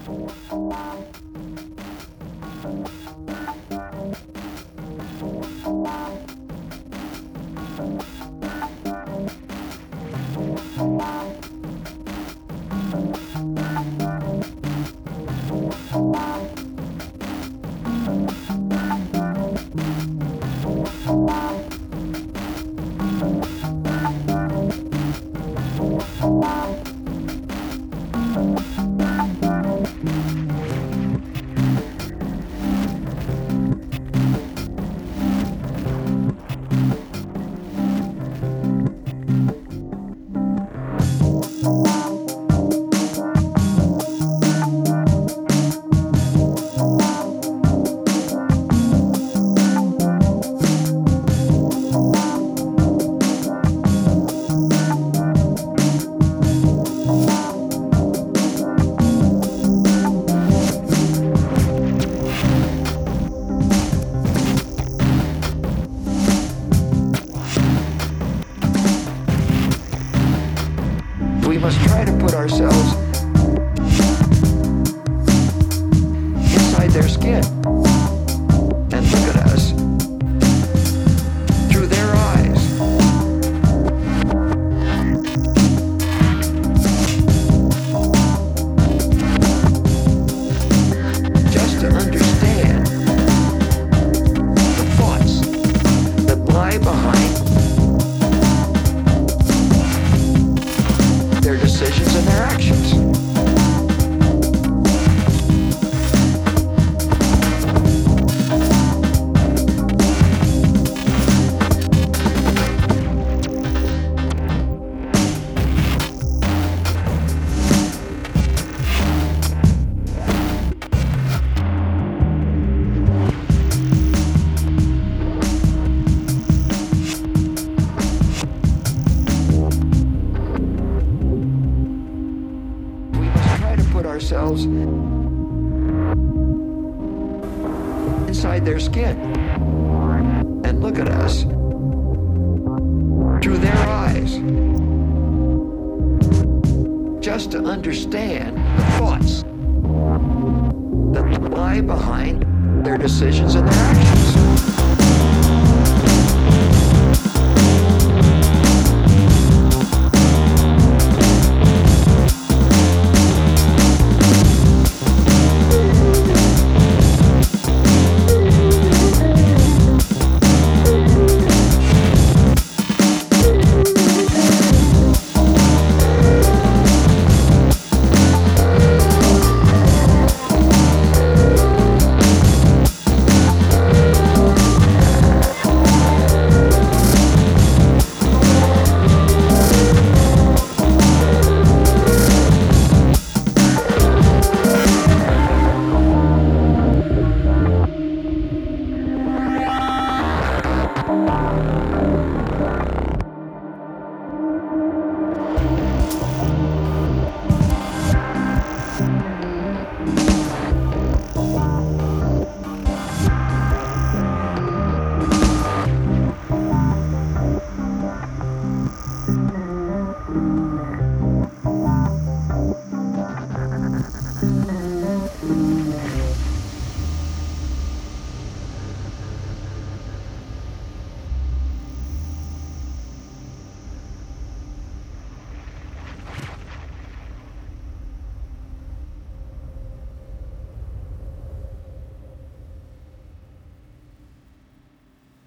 We must try to put ourselves inside their skin and look at us through their eyes. Just to understand the thoughts that lie behind their decisions and their actions. Put ourselves inside their skin and look at us through their eyes, just to understand the thoughts that lie behind their decisions and their actions.